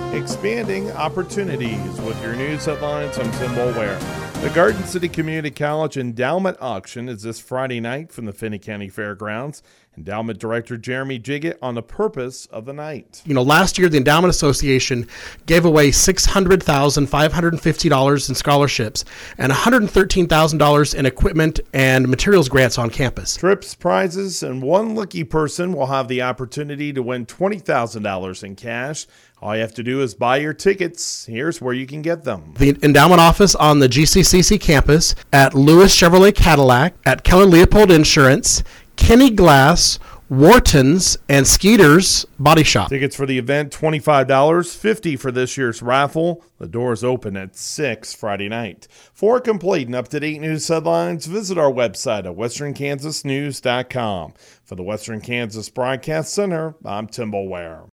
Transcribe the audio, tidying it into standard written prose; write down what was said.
Expanding opportunities with your news headlines. I'm Tim Boulware. The Garden City Community College Endowment Auction is this Friday night from the Finney County Fairgrounds. Endowment Director Jeremy Jiggett on the purpose of the night. Last year the Endowment Association gave away $600,550 in scholarships and $113,000 in equipment and materials grants on campus. Trips, prizes, and one lucky person will have the opportunity to win $20,000 in cash. All you have to do is buy your tickets. Here's where you can get them. The endowment office on the GCCC campus, at Lewis Chevrolet Cadillac, at Keller Leopold Insurance, Kenny Glass, Wharton's, and Skeeter's Body Shop. Tickets for the event, $25, $50 for this year's raffle. The doors open at 6 Friday night. For complete and up-to-date news headlines, visit our website at westernkansasnews.com. For the Western Kansas Broadcast Center, I'm Tim Boulware.